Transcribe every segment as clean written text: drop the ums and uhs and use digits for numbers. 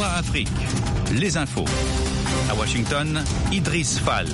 VOA Afrique, les infos. À Washington, Idriss Fall.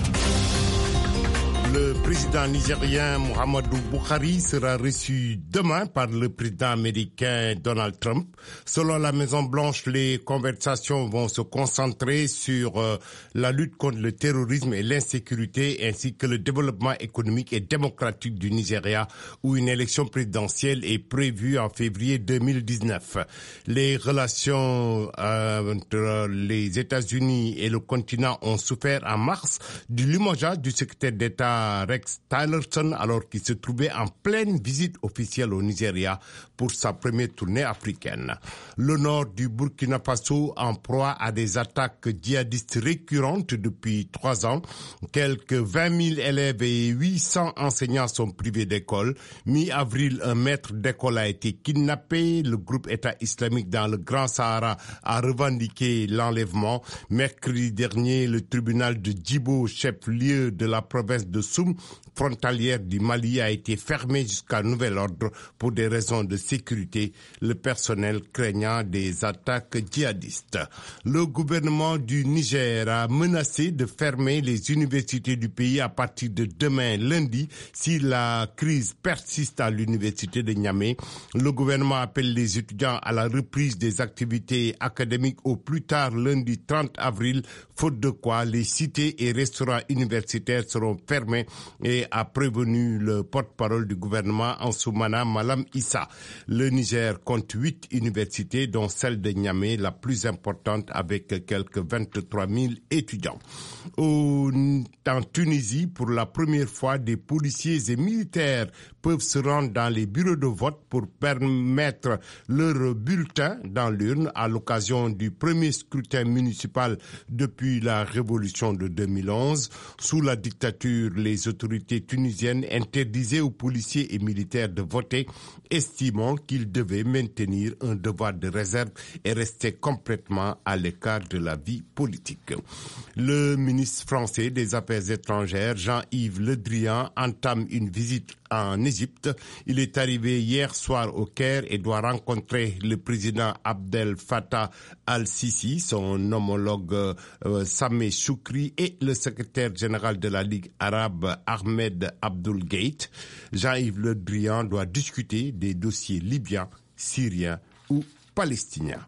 Le président nigérien Muhammadu Buhari sera reçu demain par le président américain Donald Trump. Selon la Maison-Blanche, les conversations vont se concentrer sur la lutte contre le terrorisme et l'insécurité, ainsi que le développement économique et démocratique du Nigeria, où une élection présidentielle est prévue en février 2019. Les relations entre les États-Unis et le continent ont souffert en mars du limogeage du secrétaire d'État Rex Tillerson, alors qu'il se trouvait en pleine visite officielle au Nigeria pour sa première tournée africaine. Le nord du Burkina Faso en proie à des attaques djihadistes récurrentes depuis 3 ans. Quelques 20 000 élèves et 800 enseignants sont privés d'école. Mi-avril, un maître d'école a été kidnappé. Le groupe État islamique dans le Grand Sahara a revendiqué l'enlèvement. Mercredi dernier, le tribunal de Djibo, chef-lieu de la province de Soum, frontalière du Mali, a été fermé jusqu'à nouvel ordre pour des raisons de sécurité, le personnel craignant des attaques djihadistes. Le gouvernement du Niger a menacé de fermer les universités du pays à partir de demain lundi si la crise persiste à l'université de Niamey. Le gouvernement appelle les étudiants à la reprise des activités académiques au plus tard lundi 30 avril, faute de quoi les cités et restaurants universitaires seront fermés, et a prévenu le porte-parole du gouvernement Ansoumana Malam Issa. Le Niger compte 8 universités, dont celle de Niamey, la plus importante, avec quelques 23 000 étudiants. En Tunisie, pour la première fois, des policiers et militaires peuvent se rendre dans les bureaux de vote pour permettre leur bulletin dans l'urne à l'occasion du premier scrutin municipal depuis la révolution de 2011. Sous la dictature, les autorités tunisiennes interdisaient aux policiers et militaires de voter, estimant qu'ils devaient maintenir un devoir de réserve et rester complètement à l'écart de la vie politique. Le ministre français des Affaires étrangères, Jean-Yves Le Drian, entame une visite en Égypte. Il est arrivé hier soir au Caire et doit rencontrer le président Abdel Fattah al-Sisi, son homologue Sameh Choukri et le secrétaire général de la Ligue arabe Ahmed Abdul Gate. Jean-Yves Le Drian doit discuter des dossiers libyens, syriens ou palestiniens.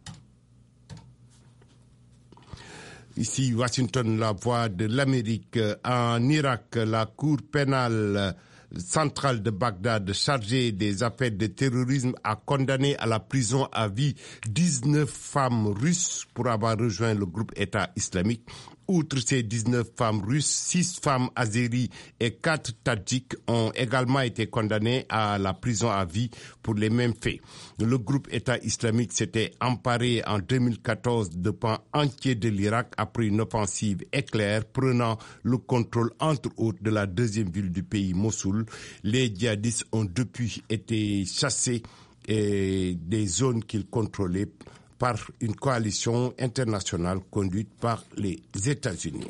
Ici, Washington, la voix de l'Amérique. En Irak, la Cour pénale centrale de Bagdad, chargée des affaires de terrorisme, a condamné à la prison à vie 19 femmes russes pour avoir rejoint le groupe État islamique. Outre ces 19 femmes russes, 6 femmes azéries et 4 tadjiks ont également été condamnées à la prison à vie pour les mêmes faits. Le groupe État islamique s'était emparé en 2014 de pans entiers de l'Irak après une offensive éclair prenant le contrôle entre autres de la deuxième ville du pays, Mossoul. Les djihadistes ont depuis été chassés des zones qu'ils contrôlaient par une coalition internationale conduite par les États-Unis.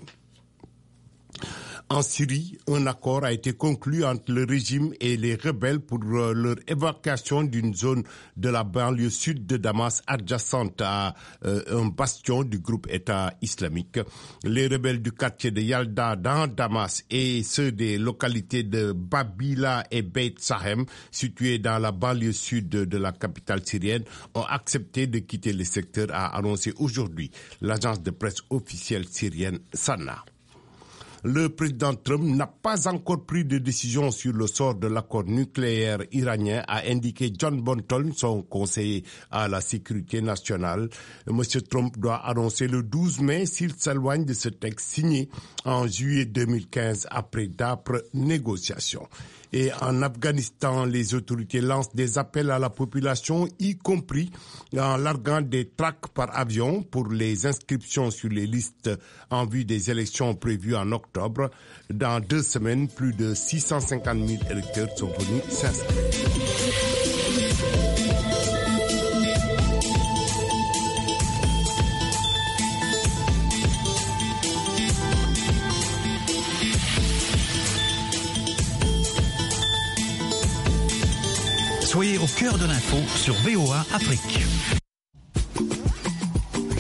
En Syrie, un accord a été conclu entre le régime et les rebelles pour leur évacuation d'une zone de la banlieue sud de Damas adjacente à un bastion du groupe État islamique. Les rebelles du quartier de Yalda dans Damas et ceux des localités de Babila et Beit Sahem, situées dans la banlieue sud de la capitale syrienne, ont accepté de quitter le secteur, a annoncé aujourd'hui l'agence de presse officielle syrienne Sana. Le président Trump n'a pas encore pris de décision sur le sort de l'accord nucléaire iranien, a indiqué John Bolton, son conseiller à la sécurité nationale. Monsieur Trump doit annoncer le 12 mai s'il s'éloigne de ce texte signé en juillet 2015 après d'âpres négociations. Et en Afghanistan, les autorités lancent des appels à la population, y compris en larguant des tracts par avion pour les inscriptions sur les listes en vue des élections prévues en octobre. Dans 2 semaines, plus de 650 000 électeurs sont venus s'inscrire. Soyez au cœur de l'info sur VOA Afrique.